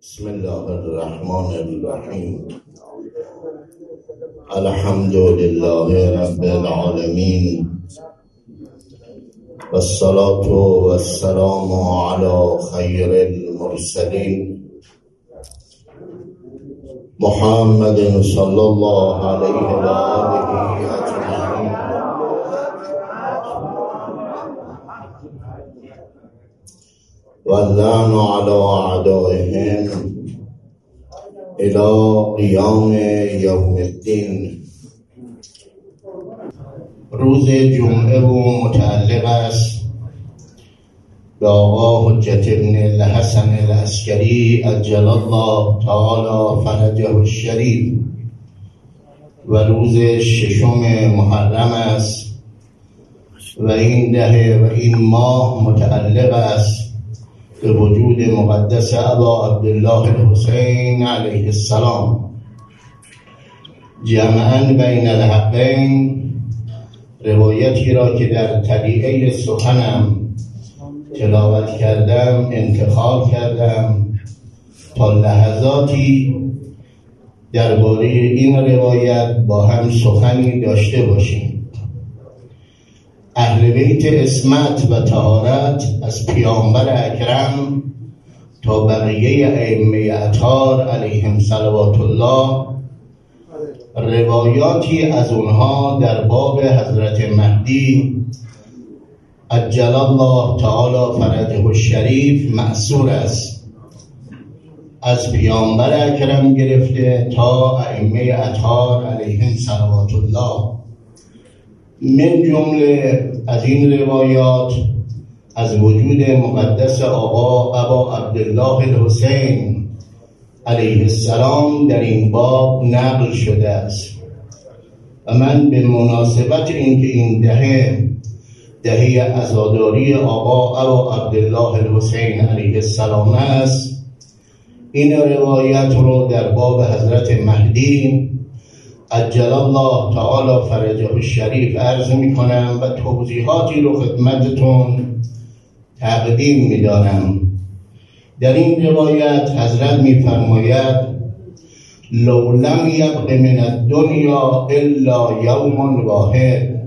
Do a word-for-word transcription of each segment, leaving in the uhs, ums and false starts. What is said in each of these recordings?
بسم الله الرحمن الرحیم. الحمد لله رب العالمین والصلاة والسلام على خیر المرسلین محمد صلی الله علیه و آله اجمعین. واللعن على اعدائهم الى قیام یوم الدین. روز جمعه و متعلق است به آقا حجت ابن الحسن العسکری عجل الله تعالی فرجه الشریف و روز ششم محرم است و این دهه و این ماه متعلق است به وجود مقدس ابا عبدالله الحسین علیه السلام. جمعاً بین الحقین، روایتی را که در طلیعه سخنم تلاوت کردم انتخاب کردم تا لحظاتی درباره این روایت با هم سخنی داشته باشیم. اهل بیت عصمت و طهارت از پیامبر اکرم تا بقیه ائمه اطهار علیهم صلوات الله، روایاتی از اونها در باب حضرت مهدی عجل الله تعالی فرجه الشریف مأثور است. از پیامبر اکرم گرفته تا ائمه اطهار علیهم صلوات الله. من جمله از این روایات از وجود مقدس آقا ابا عبدالله الحسین علیه السلام در این باب نقل شده است و من به مناسبت اینکه این دهه دهه عزاداری آقا ابا عبدالله الحسین علیه السلام است، این روایت رو در باب حضرت مهدی عجل الله تعالی فرجه الشریف عرض می کنم و توضیحاتی رو خدمتتون تقدیم می دارم. در این روایت حضرت می فرماید لو لم یبق من الدنیا الا یوم واحد،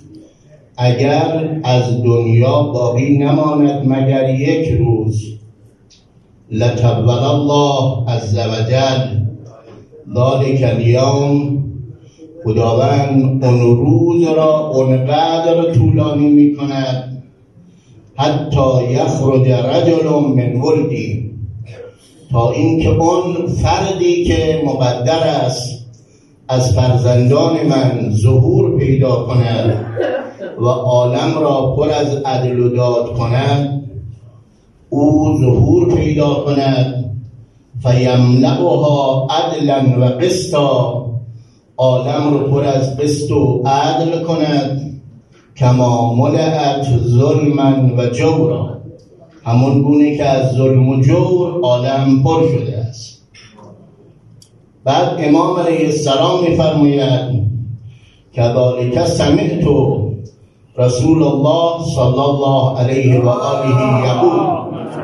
اگر از دنیا باقی نماند مگر یک روز، لطول الله عز وجل ذلک الیوم، خداوند اون روز را اونقدر طولانی می کند حتی یخرج رجل من ولدی، تا اینکه اون فردی که مقدر است از فرزندان من ظهور پیدا کند و عالم را پر از عدل و داد کند، او ظهور پیدا کند فیملأها عدلا و قسطا، عالم رو پر از قسط و عدل کند، کما ملأت ظلما و جورا، همون گونه که از ظلم و جور عالم پر شده است. بعد امام علیه السلام می‌فرماید کذالک سمعت رسول الله صلی الله علیه و آله یقول،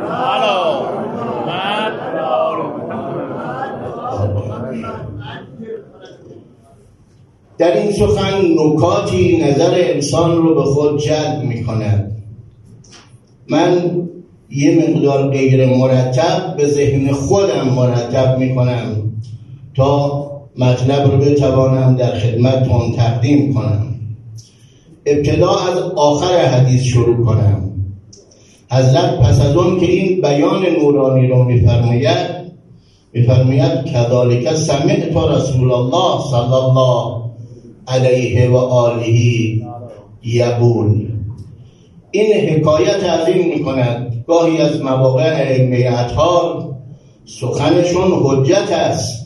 در این سخن نکاتی نظر انسان رو به خود جلب می کند. من یه مقدار غیر مرتب به ذهن خودم مرتب می کنم تا مطلب رو بتوانم در خدمتتون تقدیم کنم. ابتدا از آخر حدیث شروع کنم. حضرت پس از اون که این بیان نورانی رو می فرماید می فرماید کذالک سمعت رسول الله صلی الله علیه و آله یقول. این حکایت از این می کند گاهی از مواقع ائمه اطهار سخنشون حجت است،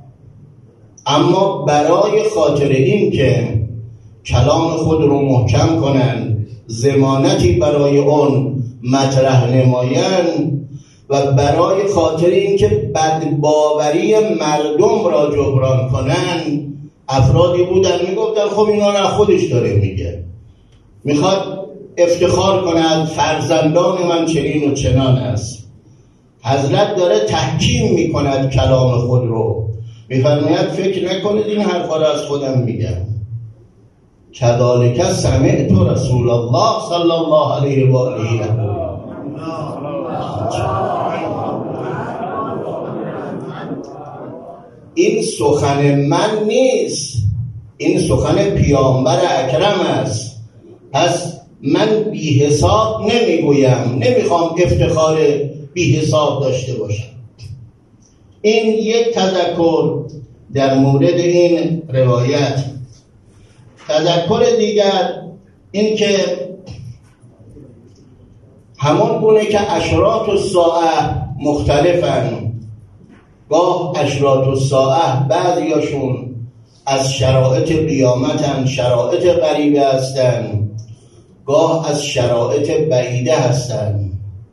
اما برای خاطر این که کلام خود رو محکم کنند، ضمانتی برای اون مطرح نمایند و برای خاطر این که بدباوری مردم را جبران کنند، افرادی بودن میگفتن خب اینا را خودش داره میگه، میخواد افتخار کند فرزندان من چنین و چنان است. حضرت داره تحکیم میکند کلام خود رو، میفرماید فکر نکنید این حرفا رو از خودم میگم. کذالک سمعت رسول الله صلی الله علیه و آله. این سخن من نیست، این سخن پیامبر اکرم است. پس من بی حساب نمیگویم، نمیخوام افتخار بی حساب داشته باشم. این یک تذکر در مورد این روایت. تذکر دیگر این که همون گونه که اشراط الساعه مختلفن، گاه اشراط الساعه بعضیاشون از شرایط قیامتن، شرایط قریبه هستن، گاه از شرایط بعیده هستن.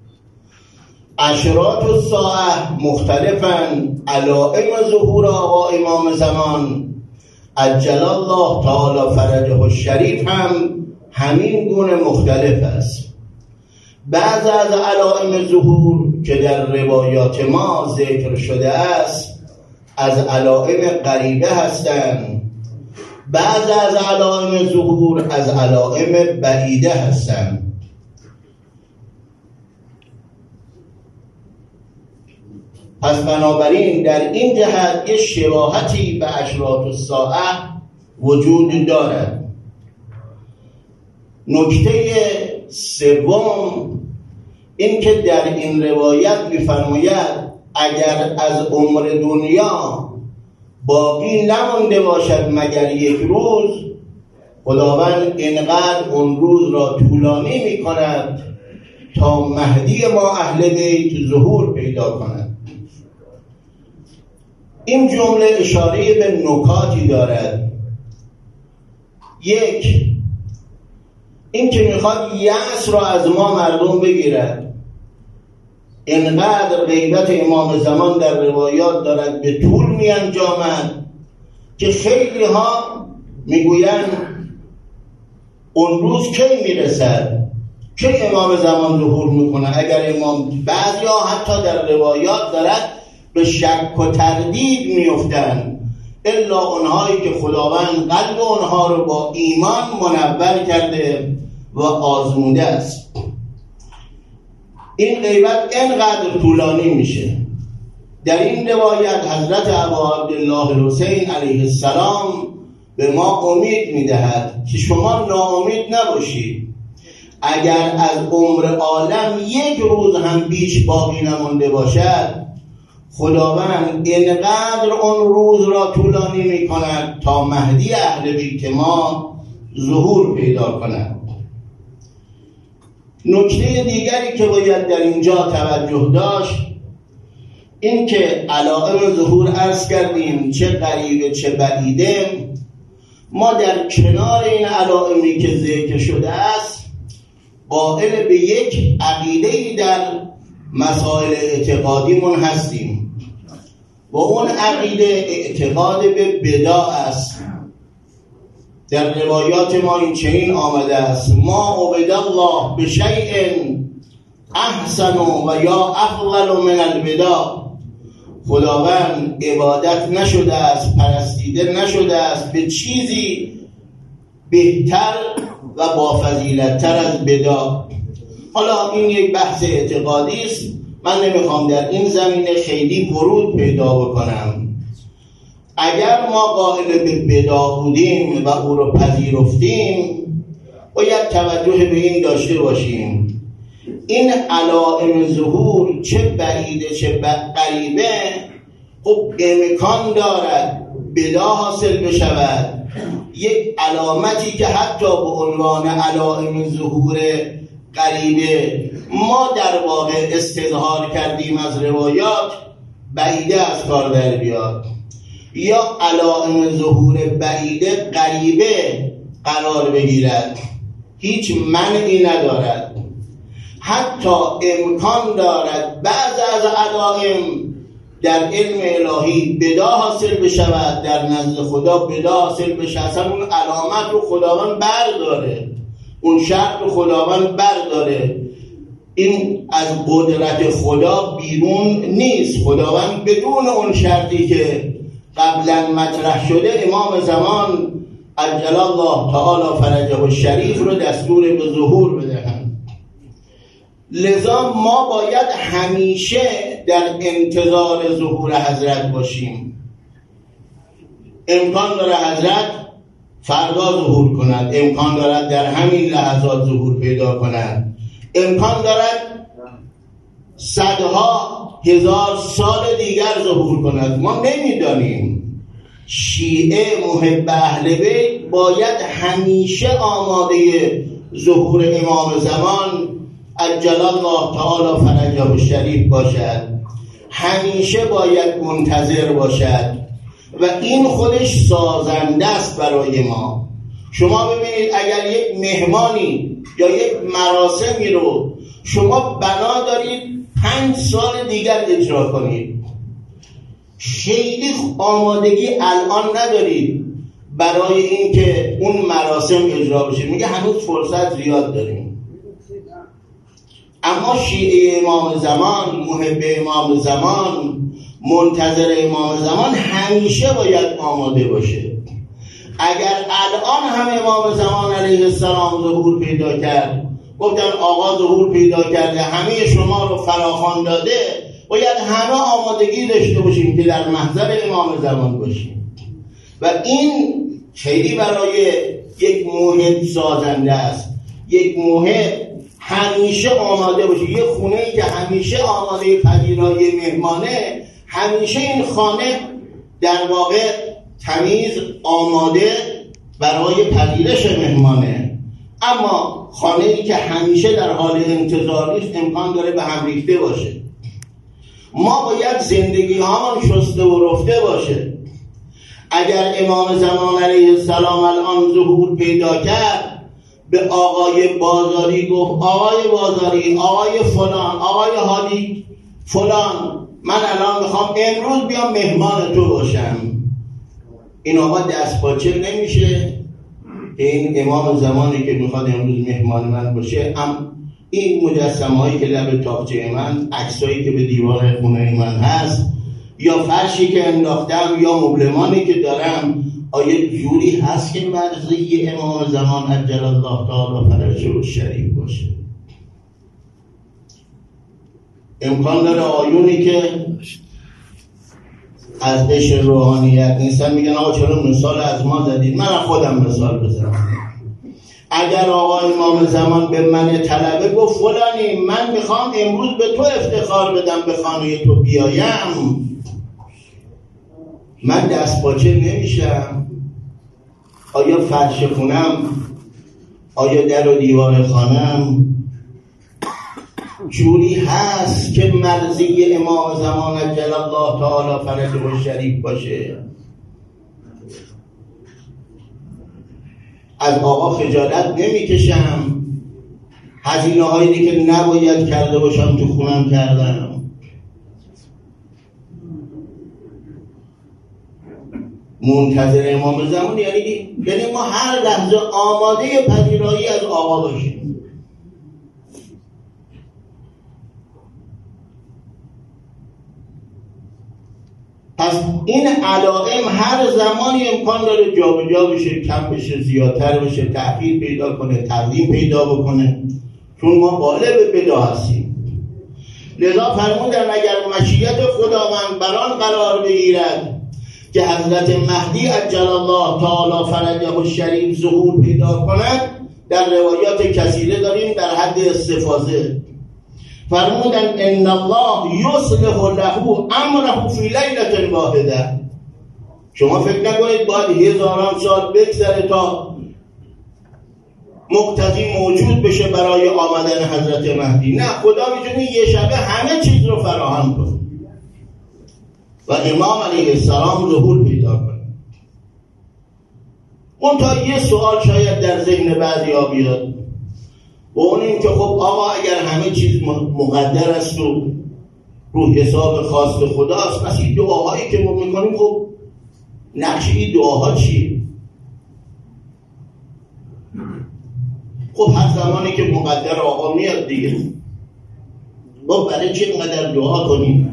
اشراط الساعه مختلفن. علائم ظهور آقا امام زمان عجل الله تعالی فرجه الشریف هم همین گونه مختلف است. بعض از علائم ظهور که در روایات ما ذکر شده است از علائم قریبه هستند، بعض از علائم ظهور از علائم بعیده هستند. پس بنابراین در این جهت یه شباهتی به اشراط الساعه وجود دارد. نکته سوم این که در این روایت می‌فرماید اگر از عمر دنیا باقی نمانده باشد مگر یک روز، خداوند اینقدر اون روز را طولانی می‌کند تا مهدی ما اهل بیت ظهور پیدا کند. این جمله اشاره به نکاتی دارد. یک، این که میخواد یأس را از ما مردم بگیرد. اینقدر غیبت امام زمان در روایات دارد به طول می انجامد که خیلی ها میگویند اون روز کی میرسد، کی امام زمان ظهور میکنه. اگر امام، بعضی ها حتی در روایات دارد به شک و تردید میفتن، الا اونهایی که خداوند قلب اونها رو با ایمان منور کرده و آزموده است. این غیبت اینقدر طولانی میشه. در این روایت حضرت ابا عبدالله الحسین علیه السلام به ما امید میدهد که شما ناامید نباشید. اگر از عمر عالم یک روز هم بیش باقی نمانده باشد، خداوند اینقدر اون روز را طولانی می کند تا مهدی اهل بیت ما ظهور پیدا کند. نکته دیگری که باید در اینجا توجه داشت این که علائم ظهور عرض کردیم چه قریبه چه بعیده. ما در کنار این علائمی که ذکر شده است قائل به یک عقیده‌ای در مسائل اعتقادیمون هستیم و اون عقیده اعتقاد به بدع است. در روایات ما این چنین آمده است: ما عبد الله بشیء احسن و یا افضل من البدع. خداوند عبادت نشده است، پرستیده نشده است به چیزی بهتر و با فضیلت‌تر از بدع. حالا این یک بحث اعتقادی است، من نمیخوام در این زمینه خیلی ورود پیدا بکنم. اگر ما قائل به بدع بودیم و او رو پذیرفتیم باید توجه به این داشته باشیم این علائم ظهور چه بعیده چه قریبه خب امکان دارد بدع حاصل بشود. یک علامتی که حتی به عنوان علائم ظهور قریبه ما در واقع استظهار کردیم از روایات بعیده از کار در بیاد، یا علائم ظهور بعیده قریبه قرار بگیرد، هیچ منعی ندارد. حتی امکان دارد بعض از علائم در علم الهی بدع حاصل بشود، در نزد خدا بدع حاصل بشه، اصلا اون علامت رو خداوند برداره، اون شرط رو خداوند برداره. این از قدرت خدا بیرون نیست. خداوند بدون اون شرطی که قبلا مطرح شده امام زمان عجل الله تعالی فرجه الشریف رو دستور به ظهور بدهند. لذا ما باید همیشه در انتظار ظهور حضرت باشیم. امکان داره حضرت فردا ظهور کند، امکان دارد در همین لحظات ظهور پیدا کند، امکان دارد صدها هزار سال دیگر ظهور کند، ما نمیدانیم. شیعه محب اهل بیت باید همیشه آماده ظهور امام زمان عجل الله تعالی فرجه الشریف باشد، همیشه باید منتظر باشد و این خودش سازنده است برای ما. شما ببینید اگر یک مهمانی یا یک مراسمی رو شما بنا دارید پنج سال دیگر اجرا کنید، خیلی آمادگی الان ندارید برای اینکه اون مراسم اجرا بشه، میگه هنوز فرصت زیاد داریم. اما شیعه امام زمان، محب امام زمان، منتظر امام زمان همیشه باید آماده باشه. اگر الان هم امام زمان علیه السلام ظهور پیدا کرد، گفتن آقا ظهور پیدا کرده، همه شما رو فراخوان داده، باید همه آمادگی داشته باشیم که در محضر امام زمان باشیم. و این خیلی برای یک محب سازنده است. یک محب همیشه آماده باشه. یک خونه‌ای که همیشه آماده پذیرایی مهمانه، همیشه این خانه در واقع تمیز آماده برای پذیرش مهمانه. اما خانه‌ای که همیشه در حال انتظار است امکان داره به هم ریخته باشه. ما باید زندگی هامان شسته و رفته باشه. اگر امام زمان علیه السلام الان ظهور پیدا کرد، به آقای بازاری گفت آقای بازاری، آقای فلان، آقای هادی فلان، من الان میخوام امروز بیام مهمان تو باشم. این آقا دست پاچه نمیشه. این امام زمانی که میخواد امروز مهمان من باشه، ام این مجسمه هایی که لب تاقچه من، عکسایی که به دیوار خونه من هست، یا فرشی که انداختم، یا مبلمانی که دارم، آیا جوری هست که مرضی امام زمان عجل الله تعالی فرجه الشریف باشه؟ امکان داره آیونی که از عشق روحانیت نیستن میگن آقا چرا مثال از ما زدید؟ من خودم مثال بزنم. اگر آقا امام زمان به من طلبه گفت فلانی من میخوام امروز به تو افتخار بدم به خانه تو بیایم، من دست پاچه نمیشم. آیا فرش خونم، آیا در و دیوار خانم جوری هست که مرضی امام زمان عجل الله تعالی فرجه الشریف باشه؟ از آقا خجالت نمیکشم. هزینه هایی که نباید کرده باشم تو خونم کردم. منتظر امام زمان یعنی یعنی ما هر لحظه آماده پذیرایی از آقا باشیم. پس این علائم هر زمانی امکان داره جا به جا بشه، کم بشه، زیادتر بشه، تأخیر پیدا کنه، تقدیم پیدا بکنه، چون ما غالب بدا هستیم. لذا فرمودن اگر مشیت خداوند بر آن قرار بگیرد که حضرت مهدی عجل الله تعالی فرجه الشریف ظهور پیدا کند، در روایات کثیره داریم در حد استفاضه، فرمودن ان الله یصلح له امره فی لیلة واحده. شما فکر نکنید باید هزاران سال بگذره تا مقتضی موجود بشه برای آمدن حضرت مهدی. نه، خدا میتونه یه شبه همه چیز رو فراهم کنه و امام علیه السلام ظهور پیدا کنه. اون تا یه سوال شاید در ذهن بعضیا بیاد و اون این که خب آقا اگر همه چیز مقدر است و رو حساب خاص خداست، پس این دعاهایی که ما میکنیم خب نقش این دعاها چیه؟ خب هر زمانی که مقدر آقا میاد دیگه. با برای چه اینقدر دعا کنیم؟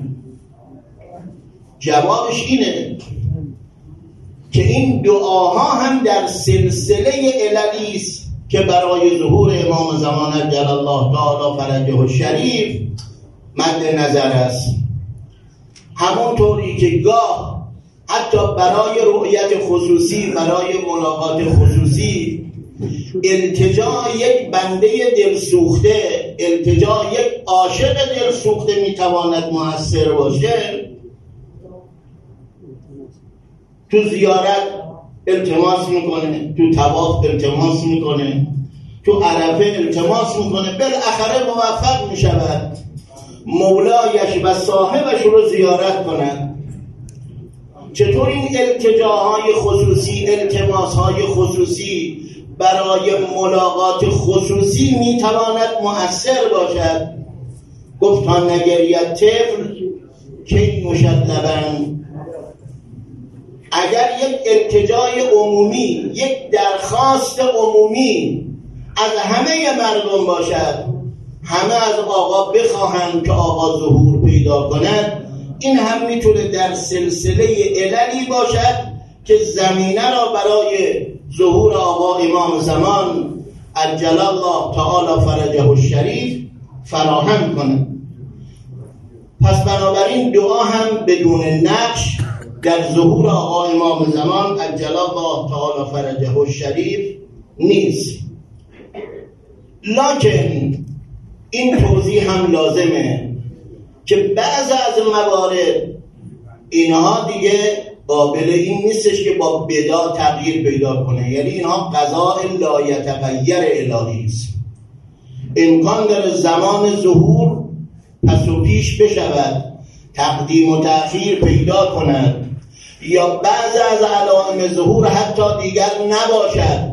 جوابش اینه که این دعاها هم در سلسله عللی است که برای ظهور امام زمان عجل الله تعالی فرجه الشریف مد نظر است. همونطوری که گاه حتی برای رؤیت خصوصی، برای ملاقات خصوصی، التجا یک بنده دلسوخته، التجا یک عاشق دلسوخته میتواند مؤثر باشه. تو زیارت التماس میکنه، تو طواف التماس میکنه، تو عرفه التماس میکنه، بالاخره موفق میشود مولایش و صاحبش رو زیارت کند. چطور این التجاهای خصوصی، التماسهای خصوصی برای ملاقات خصوصی میتواند مؤثر باشد؟ گفت تا نگرید طفل کی نوشد لبن. اگر یک التجای عمومی، یک درخواست عمومی از همه مردم باشد، همه از آقا بخواهند که آقا ظهور پیدا کند، این هم میتونه در سلسله عللی باشد که زمینه را برای ظهور آقا امام زمان عجل الله تعالی فرجه الشریف فراهم کند. پس بنابراین دعا هم بدون نقش در ظهور آقا امام زمان عجل الله تعالی فرجه الشریف نیست. لکن این توضیح هم لازمه که بعض از موارد اینها دیگه قابل این نیستش که با بدا تغییر پیدا کنه، یعنی اینها قضاء لا یتغیر الهی است. امکان داره زمان ظهور پس و پیش بشود، تقدیم و تأخیر پیدا کند، یا بعض از علائم ظهور حتی دیگر نباشد،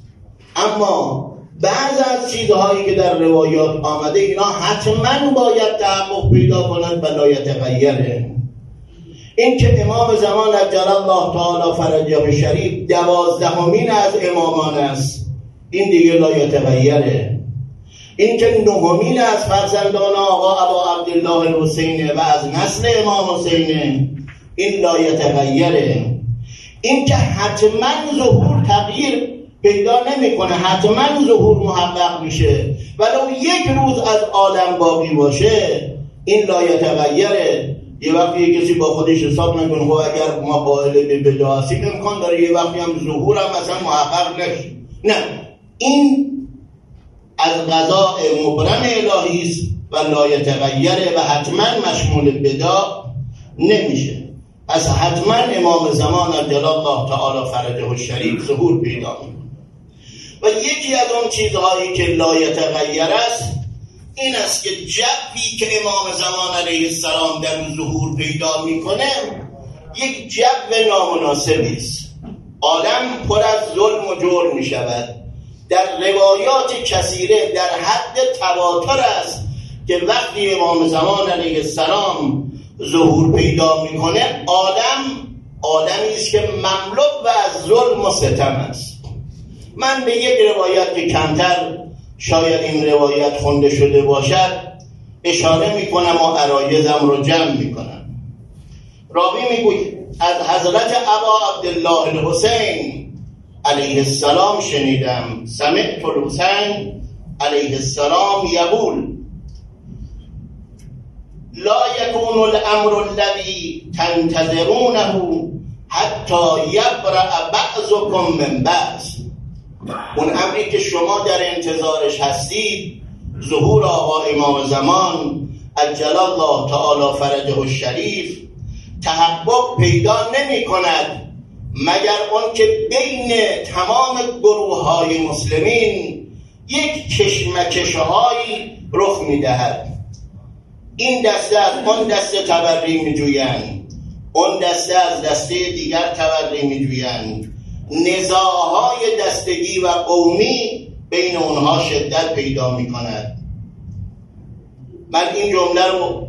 اما بعض از چیزهایی که در روایات آمده اینا حتما باید تحقق پیدا کند و لا یتغیره. این که امام زمان عجل الله تعالی فرجه الشریف دوازدهمین از امامان است، این دیگه لا یتغیره. این که نهمین از فرزندان آقا ابا عبدالله الحسین و از نسل امام حسین، این لا یتغیره. این که حتما ظهور تغییر پیدا نمیکنه، حتما ظهور محقق میشه ولو یک روز از عالم باقی باشه، این لا یتغیره. یه وقتی کسی با خودش حساب نکنه خب اگر ما قائل به بدعت هستیم امکان داره یه وقتی هم ظهور هم مثلا محقق نشه. نه، این از قضاء مبرم الهی است و لا یتغیره و حتما مشمول بدعت نمیشه. پس حتما امام زمان عجل الله تعالی فرجه الشریف ظهور پیدا میکنه. و یکی از اون چیزهایی که لا یتغیر است این است که جوی که امام زمان علیه السلام در ظهور پیدا میکنه یک جو نامناسبی است. عالم پر از ظلم و جور میشود. در روایات کثیره در حد تواتر است که وقتی امام زمان علیه السلام ظهور پیدا میکنه عالم آدمی است که مملو و از ظلم و ستم است. من به یک روایت که کمتر شاید این روایت خونده شده باشد اشاره میکنم و عرایضم رو جمع میکنم. راوی میگوید از حضرت ابا عبدالله الحسین علیه السلام شنیدم، سمعت الحسین علیه السلام یقول لا یکون الامر الذی تنتظرونه حتی یبرأ بعضکم من بعض. اون امری که شما در انتظارش هستید، ظهور آقا امام زمان عجل الله تعالی فرجه الشریف، تحقق پیدا نمی کند مگر اون که بین تمام گروه های مسلمین یک کشمکش هایی رخ می دهد. این دسته از اون دسته تبری می جویند، اون دسته از دسته دیگر تبری می جویند، نزاعهای دستگی و قومی بین اونها شدت پیدا می کند. من این جمله رو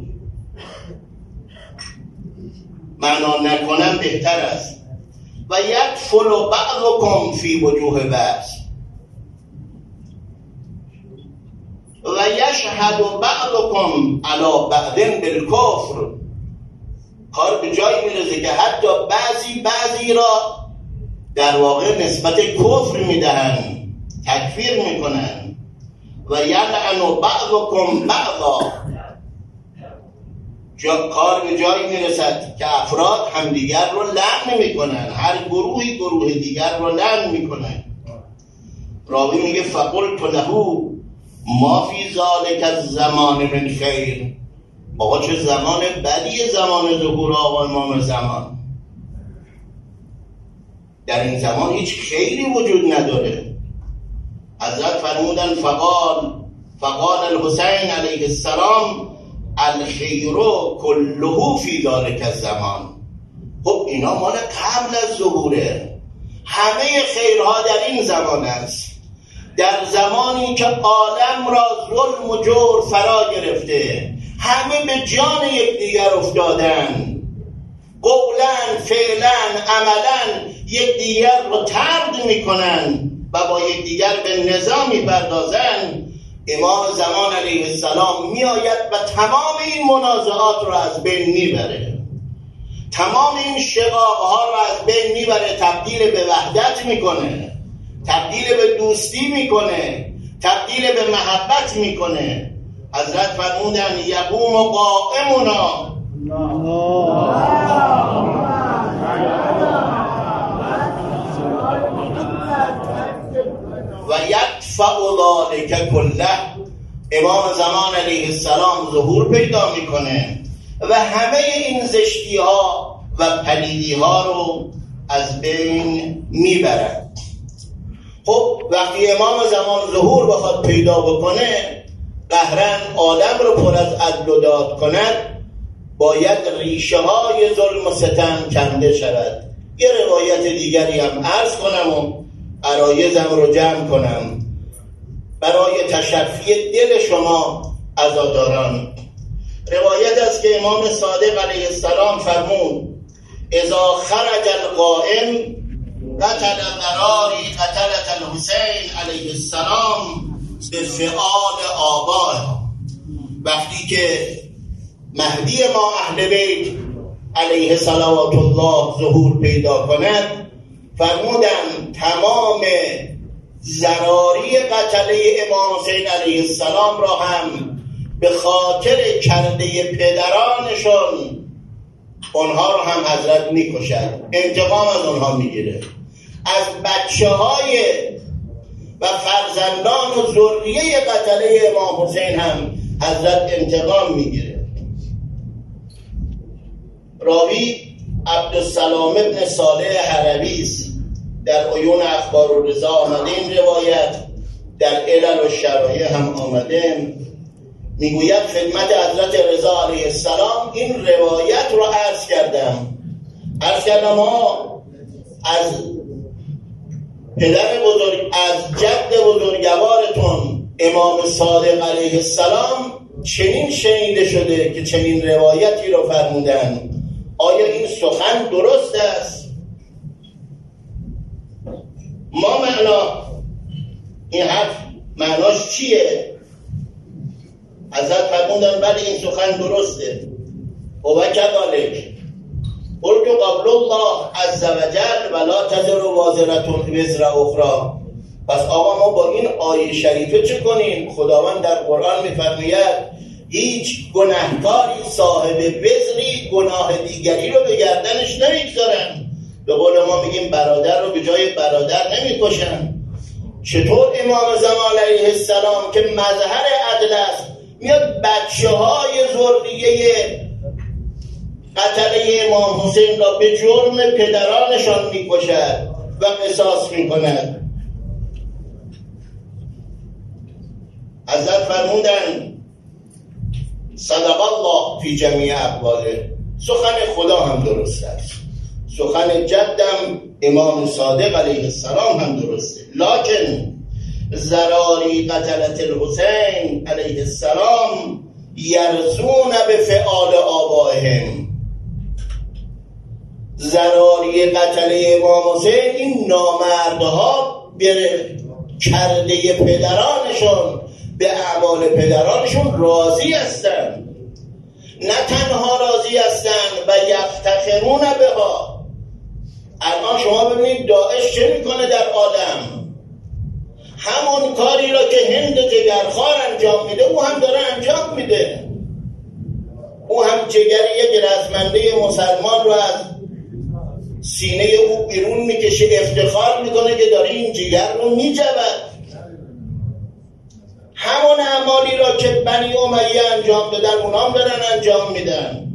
معنا نکنم بهتر است. و یدخل بعضکم فی وجوه بعض، و یشهد بعضکم علی بعض بالکفر. کار به جایی میرسه که حتی بعضی بعضی را در واقع نسبت کفر میدهن، تکفیر میکنن. و یلعن بعضکم بعضا. جا کار به جایی میرسد که افراد همدیگر رو لعن میکنن، هر گروهی گروه دیگر رو لعن میکنن. راوی میگه فقلت له ما فی ذلک الزمان من خیر. آقا چه زمان بدی زمان ظهور آقا امام زمان. در این زمان هیچ خیری وجود نداره. حضرت فرمودن فقال فقال الحسین علیه السلام الخیر کله فی ذلک الزمان. خب اینا مال قبل از ظهوره، همه خیرها در این زمان است، در زمانی که عالم را ظلم و جور فرا گرفته، همه به جان یکدیگر افتادن، قولاً فعلاً عملاً یکدیگر رو طرد میکنن و با یکدیگر به نظامی پردازن. امام زمان علیه السلام میآید و تمام این منازعات رو از بین میبره، تمام این شقاق‌ها رو از بین میبره، تبدیل به وحدت میکنه، تبدیل به دوستی میکنه، تبدیل به محبت میکنه. حضرت فرمودن یقوم قائمنا و یدفع ذلک کله. امام زمان علیه السلام ظهور پیدا میکنه و همه این زشتی ها و پلیدی ها رو از بین میبرد. خب وقتی امام زمان ظهور بخواد پیدا بکنه، قهرن آدم رو پر از عدل و داد کند، باید ریشه های ظلم و ستم کنده شود. یه روایت دیگری هم عرض کنم و عرایزم رو جمع کنم برای تشفی دل شما عزاداران. روایت است که امام صادق علیه السلام فرمود اذا خرج القائم قتل ضراری قتلت الحسین علیه السلام به فعال آباد. وقتی که مهدی ما اهل بیت علیه صلوات الله ظهور پیدا کند، فرمودن تمام ضراری قتله امام حسین علیه السلام را هم به خاطر کرده پدرانشون اونها رو هم حضرت میکشد، انتقام از اونها میگیره. از بچه های و فرزندان و ذریه قتله امام حسین هم حضرت انتقام میگیره. راوی عبدالسلام ابن صالح حلبی در عیون اخبار و رضا آمده، این روایت در علل و شرایع هم آمده. میگوید خدمت حضرت رضا علیه السلام این روایت رو عرض کردم عرض کردم ها از پدر بزرگ، از جد بزرگوارتون امام صادق علیه السلام چنین شنیده شده که چنین روایتی رو فرمودن. آیا این سخن درست است؟ ما معنا این حرف معناش چیه؟ حضرت فرمودن بله این سخن درسته. و کذالک قلت قبل الله عز وجل ولا تزر وازرة وزر اخرى. پس آقا ما با این آیه شریفه چه کنیم؟ خداوند در قرآن میفرماید هیچ گناهکاری صاحب وزری گناه دیگری رو به گردنش نمیگذارن. به قول ما میگیم برادر رو به جای برادر نمیکشن. چطور امام زمان علیه السلام که مظهر عدل است میاد بچه های ذریه قتله امام حسین را به جرم پدرانشان میکشد و قصاص میکند؟ حضرت فرمودند صدق الله فی جمیع اقواله. سخن خدا هم درست است، سخن جدم امام صادق علیه السلام هم درسته. لکن ضراری قتلت الحسین علیه السلام یرزون به فعال آبائهم. ضراری قتله امام حسین این نامردها به کرده پدرانشون به اعمال پدرانشون راضی هستن. نه تنها راضی هستن و یفتخرون بها. الان شما ببینید داعش چه میکنه در عالم؟ همون کاری را که هند جگرخوار انجام میده او هم داره انجام میده. او هم جگر یک رزمنده مسلمان رو از سینه او بیرون میکشه، افتخار میکنه که داره این جگر رو میجود. همون اعمالی را که بنی امیه انجام دادن اونا هم دارن انجام میدن.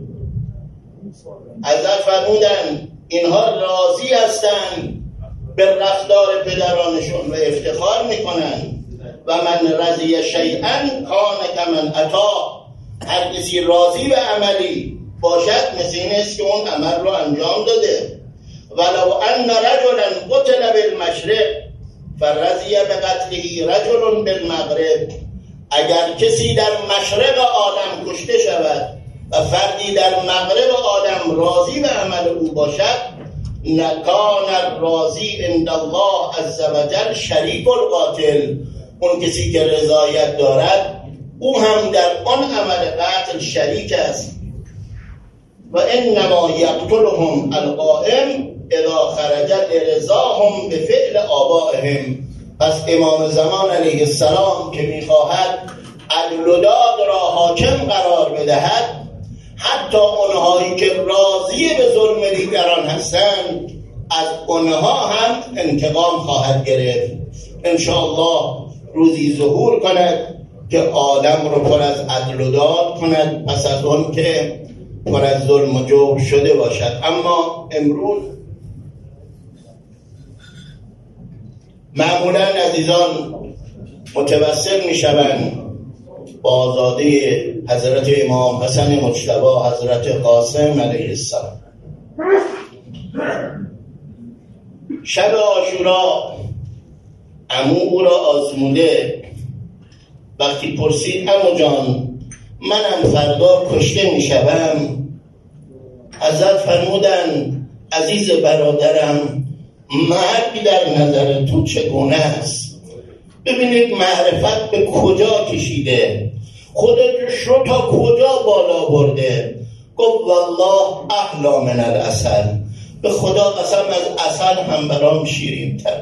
حضرت فرمودن اینها راضی هستن به رفتار پدرانشون و افتخار میکنن. و من رضی شیئا کان کمن اتی. هر کسی راضی به عملی باشد مثل این است که اون عمل رو انجام داده. ولو ان رجلا قتل بالمشرق فرضی بقتله رجل بالمغرب. اگر کسی در مشرق عالم کشته شود و فردی در مغرب عالم راضی به عمل او باشد، لکان الراضی عند الله عز وجل شریک القاتل. اون کسی که رضایت دارد او هم در آن عمل قتل شریک است. و انما یقتلهم القائم اذا خرجت رضاهم به فعل آبائهم. پس امام زمان علیه السلام که میخواهد عدل و داد را حاکم قرار بدهد، حتی اونهایی که راضی به ظلم دیگران هستند از اونها هم انتقام خواهد گرفت. انشاءالله روزی ظهور کند که عالم رو پر از عدل و داد کند پس از اون که پر از ظلم و جور شده باشد. اما امروز معمولا عزیزان متوسل می شوند با آزاده حضرت امام حسن مجتبی حضرت قاسم علیه السلام. شب عاشورا عمو او را آزموده. وقتی پرسید عمو جان منم فردا کشته می شوم، حضرت فرمودن عزیز برادرم مرگ در نظر تو چگونه است؟ ببینید معرفت به کجا کشیده، خودش رو تا کجا بالا برده. گفت والله احلا من العسل. به خدا قسم از عسل هم برام شیرین تر.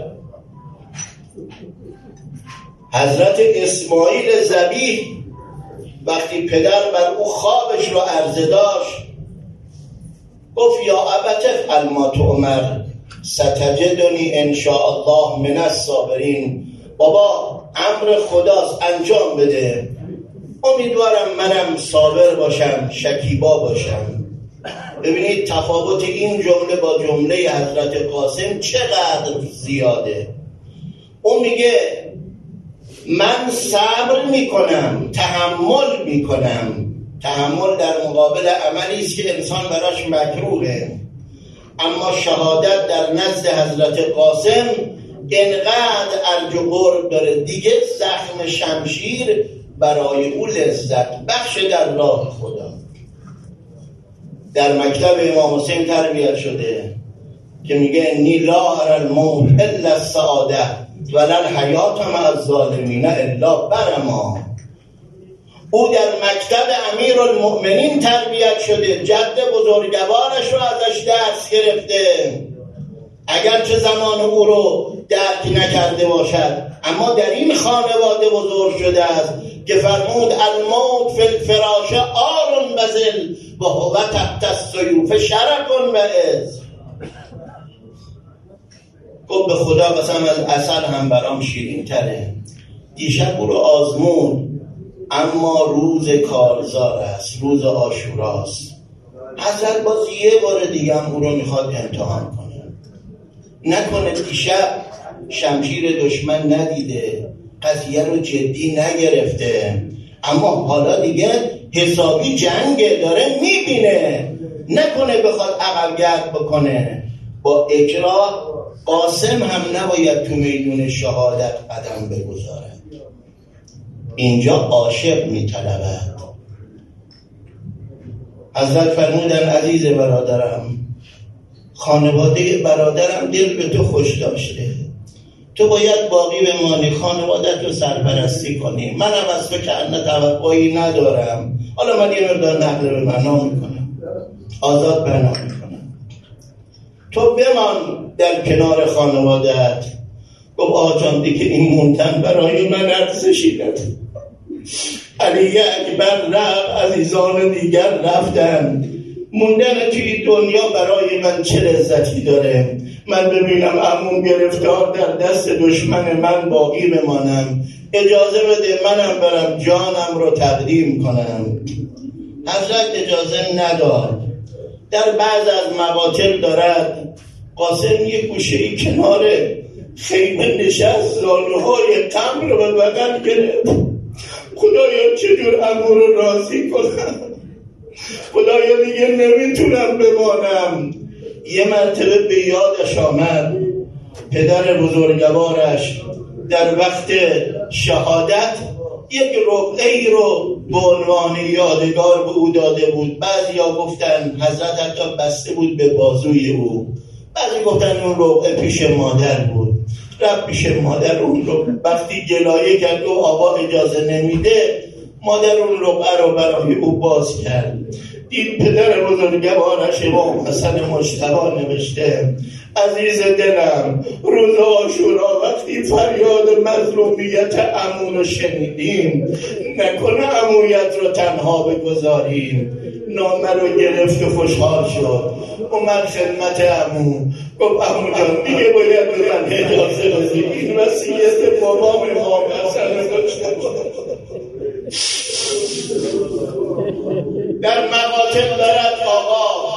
حضرت اسماعیل ذبیح وقتی پدر بر او خوابش رو عرضه داشت گفت یا ابت افعل ما تؤمر ستجدنی ان شاء الله من الصابرین. بابا امر خداست انجام بده، امیدوارم منم صابر باشم شکیبا باشم. ببینید تفاوت این جمله با جمله حضرت قاسم چقدر زیاده. اون میگه من صبر میکنم، تحمل میکنم. تحمل در مقابل عملی است که انسان براش مکروهه، اما شهادت در نزد حضرت قاسم اینقدر ارج و قرب داره دیگه زخم شمشیر برای او لذت بخش در راه خدا. در مکتب امام حسین تربیت شده که میگه انی لا اری الموت الا السعاده ولا الحیات مع الظالمین الا برما. او در مکتب امیرالمؤمنین تربیت شده، جد بزرگوارش رو ازش درس گرفته، اگرچه زمان او رو درک نکرده باشد، اما در این خانواده بزرگ شده است که فرمود الموت فی الفراش آر بزل و هو تحت السیوف شرف و عز. گفت به خدا قسم از عسل هم برام شیرین تره. دیشب او رو آزمون، اما روز کارزار است، روز عاشوراست. حضرت باز یه بار دیگه هم او رو میخواد امتحان کنه. نکنه دیشب شمشیر دشمن ندیده، قضیه رو جدی نگرفته، اما حالا دیگه حسابی جنگ داره میبینه، نکنه بخواد عقب گرد بکنه. با اکراه قاسم هم نباید تو میدون شهادت قدم بگذاره. اینجا عاشق میطلبد. حضرت فرمودن عزیز برادرم، خانواده برادرم دل به تو خوش داشته، تو باید باقی بمانی، خانوادت رو سرپرستی کنی. منم از تو کنه توقعی ندارم. حالا من یه مقدار نقل به معنا میکنم، آزاد بیان میکنم. تو بمان در کنار خانوادت. گفت آقا جان دیگه این موندن برای من ارزشی نداره. علی اکبر رفت، عزیزان دیگر رفتن. موندن توی دنیا برای من چه لذتی داره؟ من ببینم عموم گرفتار در دست دشمن من باقی بمانم. اجازه بده منم برم جانم رو تقدیم کنم. حضرت اجازه نداد. در بعض از مقاتل دارد قاسم یک گوشه‌ای کنار خیمه نشست، زانوهای غم رو به بغل گرفت. خدایا چجور عمو رو راضی کنم؟ خدایا دیگه نمیتونم بمانم. یه مرتبه به یادش آمد پدر بزرگوارش در وقت شهادت یک رقعه‌ای رو به عنوان یادگار به او داده بود. بعضیا گفتن حضرت حتی بسته بود به بازوی او، بعضی گفتن اون رقعه پیش مادر بود. رفت پیش مادر، اون رو وقتی گلایه کرد و آقا اجازه نمیده، مادر اون رقعه رو برای او باز کرد. دید پدر بزرگوارش امام حسن مجتبی نوشته عزیز دلم، روز عاشورا وقتی فریاد مظلومیت عمو رو شنیدیم، نکنه عمویت رو تنها بگذاریم. نامه رو گرفت و خوشحال شد، اومد خدمت عمو. گفت عمو جان دیگه باید به من اجازه بدی، این وصیت بابام امام حسن داشته. در مقاتل دارد آقا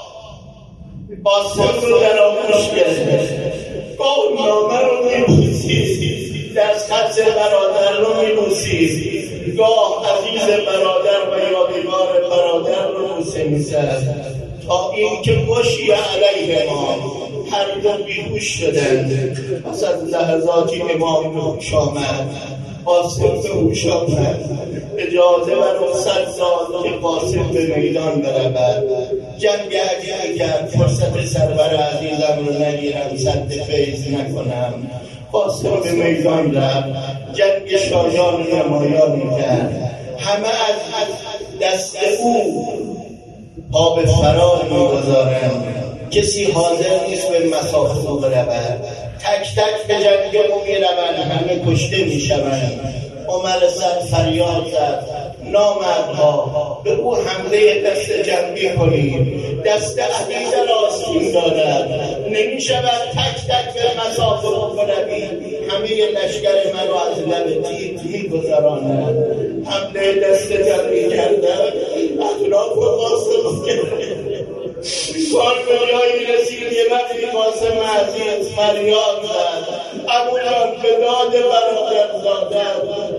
قاسم رو در آغوش گرفت. گفت نامه رو می‌بوسید، دست خط برادر رو می‌بوسید، گاه عزیز برادر و یادگار برادر رو بوسه می‌زد، تا این که وشی علیه ما هر دو بیهوش شدند. پس از لحظاتی امام هوش آمد، قاسم به هوش آمد. اجازه و رخصت داد که قاسم به میدان برود. جنگ عجیبی کرد، فرصت سرور عزیزم رو نگیرم، سد فیض نکنم. قاسم به میدان رفت، جنگ شایان نمایانی کرد. همه از دست او پا به فرار می‌گذارند. کسی حاضر نیست به مسافت او برود. تک تک به جنگ او می‌روند، همه کشته می‌شوند. عمر صد فریاد زد نامردها به او حمله دست جنگی کنید. دست عزیز را آستین دارد، نمی شود تک تک به مسافه او بروید. همه لشکر من را از لب تیر می گذراند. حمله دست جنگی کردن، اطراف و قاسم گرفت. کار به جایی رسید یه وقتی قاسم عزیز فریاد زد ابو جان به داد برادر زاده.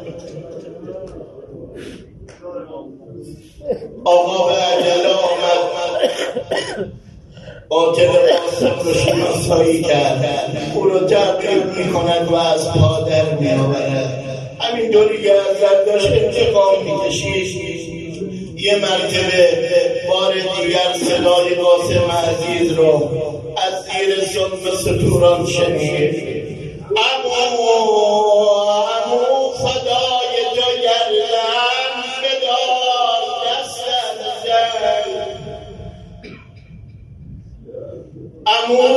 آقا به عجله آمد، قاتل قاسم رو شناسایی کرد، او رو تعقیب می کند و از پادر می آورد. همین دوری که از داشت انتقام می کشید. یه مرتبه بار دیگر صدای قاسم عزیز رو از زیر ظلم ستوران شنید. امو امو فدای تو گردم بدار دستم زن. امو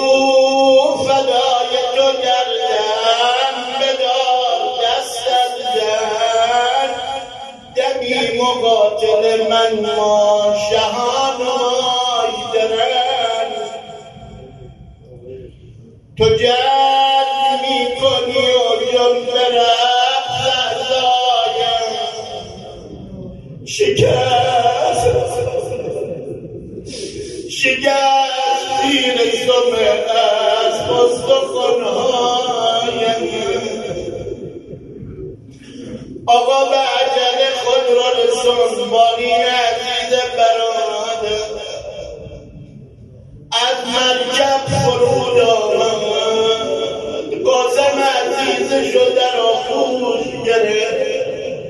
فدای تو گردم بدار دستم زن. دمی مقاتل من ما شهان آیدرن. تو جد می کنی و جن برفت زهدایم شکست شکست زیر زمه از مستخونهایم. آقا به عجله خود را رسون بانی عزیز برادر از مرکب فرود آمد. قاسم عزیز شد در آغوش گرفت.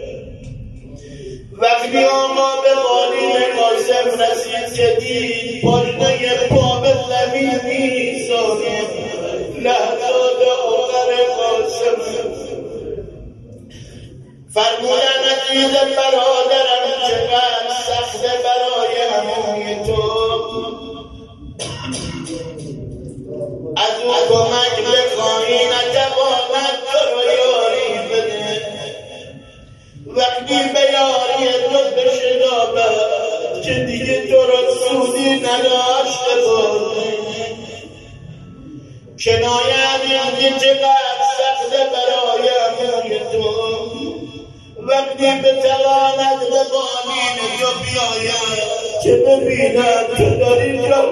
وقتی آقا به بانی قاسم رسید که دید پاشنه پا به زمین می‌سازد، لحظات فرمودن عزیز برادرم چقدر سخت برای همون تو از او کمک بخواهی نتواند تو را یاری بده وقتی به یاری تو بشنابد که دیگه تو را سودی نداشته باشه کنایت اینکه چقدر سخت برای همون تو وقتی بتواند به بالین تو بیاید که ببیند تو داری جا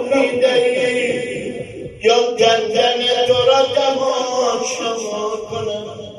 میدهی یا گندن تو را تماشا کنم